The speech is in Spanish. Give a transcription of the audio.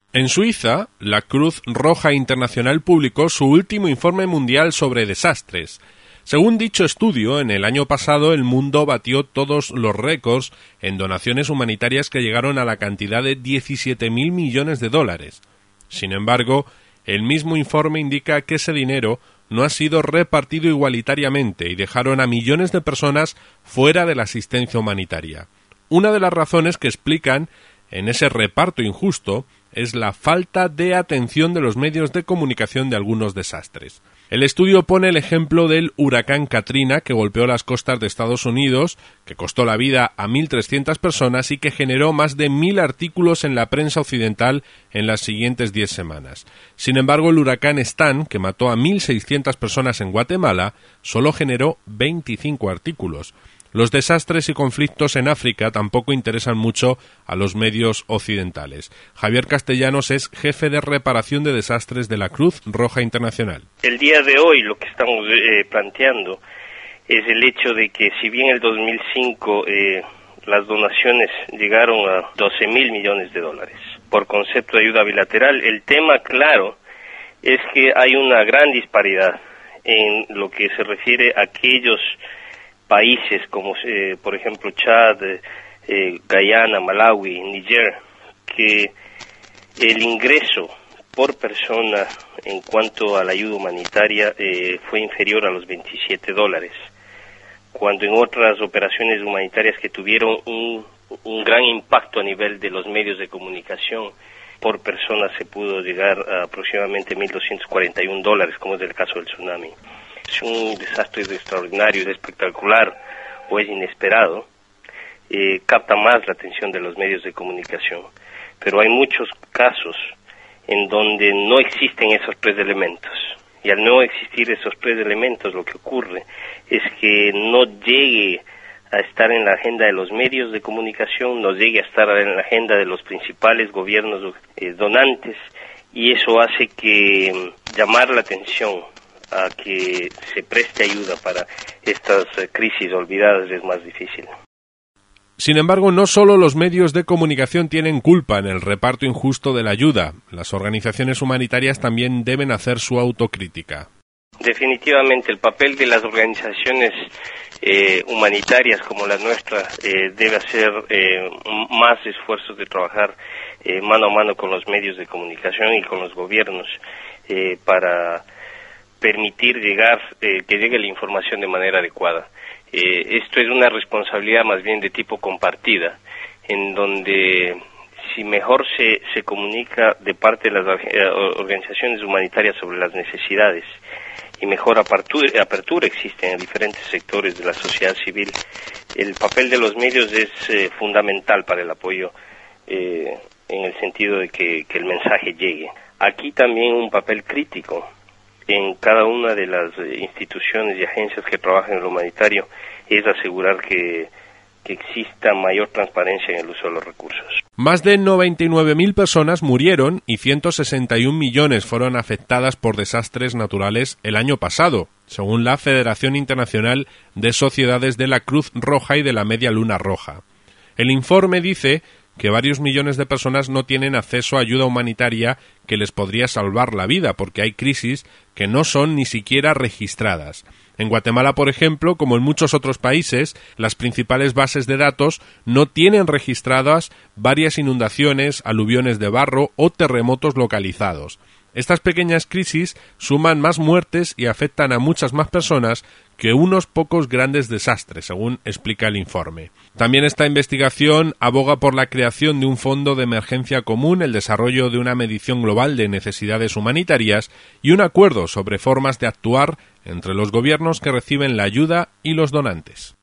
En Suiza, la Cruz Roja Internacional publicó su último informe mundial sobre desastres. Según dicho estudio, en el año pasado el mundo batió todos los récords en donaciones humanitarias que llegaron a la cantidad de 17.000 millones de dólares. Sin embargo, el mismo informe indica que ese dinero no ha sido repartido igualitariamente y dejaron a millones de personas fuera de la asistencia humanitaria. Una de las razones que explican en ese reparto injusto es la falta de atención de los medios de comunicación de algunos desastres. El estudio pone el ejemplo del huracán Katrina, que golpeó las costas de Estados Unidos, que costó la vida a 1.300 personas y que generó más de 1.000 artículos en la prensa occidental en las siguientes 10 semanas. Sin embargo, el huracán Stan, que mató a 1.600 personas en Guatemala, solo generó 25 artículos. Los desastres y conflictos en África tampoco interesan mucho a los medios occidentales. Javier Castellanos es jefe de reparación de desastres de la Cruz Roja Internacional. El día de hoy lo que estamos planteando es el hecho de que si bien el 2005 las donaciones llegaron a 12.000 millones de dólares por concepto de ayuda bilateral, el tema claro es que hay una gran disparidad en lo que se refiere a aquellos países como por ejemplo Chad, Guyana, Malawi, Níger, que el ingreso por persona en cuanto a la ayuda humanitaria fue inferior a los $27, cuando en otras operaciones humanitarias que tuvieron un gran impacto a nivel de los medios de comunicación, por persona se pudo llegar a aproximadamente $1.241, como es el caso del tsunami. Si un desastre es extraordinario, es espectacular o es inesperado, capta más la atención de los medios de comunicación. Pero hay muchos casos en donde no existen esos tres elementos. Y al no existir esos tres elementos, lo que ocurre es que no llegue a estar en la agenda de los medios de comunicación, no llegue a estar en la agenda de los principales gobiernos donantes, y eso hace que llamar la atención a que se preste ayuda para estas crisis olvidadas es más difícil. Sin embargo, no solo los medios de comunicación tienen culpa en el reparto injusto de la ayuda. Las organizaciones humanitarias también deben hacer su autocrítica. Definitivamente, el papel de las organizaciones humanitarias como la nuestra debe hacer más esfuerzos de trabajar mano a mano con los medios de comunicación y con los gobiernos para permitir que llegue la información de manera adecuada. Esto es una responsabilidad más bien de tipo compartida, en donde si mejor se comunica de parte de las organizaciones humanitarias sobre las necesidades y mejor apertura existe en diferentes sectores de la sociedad civil, el papel de los medios es fundamental para el apoyo en el sentido de que el mensaje llegue. Aquí también un papel crítico en cada una de las instituciones y agencias que trabajan en lo humanitario es asegurar que exista mayor transparencia en el uso de los recursos. Más de 99.000 personas murieron y 161 millones fueron afectadas por desastres naturales el año pasado, según la Federación Internacional de Sociedades de la Cruz Roja y de la Media Luna Roja. El informe dice que varios millones de personas no tienen acceso a ayuda humanitaria que les podría salvar la vida, porque hay crisis que no son ni siquiera registradas. En Guatemala, por ejemplo, como en muchos otros países, las principales bases de datos no tienen registradas varias inundaciones, aluviones de barro o terremotos localizados. Estas pequeñas crisis suman más muertes y afectan a muchas más personas que unos pocos grandes desastres, según explica el informe. También esta investigación aboga por la creación de un fondo de emergencia común, el desarrollo de una medición global de necesidades humanitarias y un acuerdo sobre formas de actuar entre los gobiernos que reciben la ayuda y los donantes.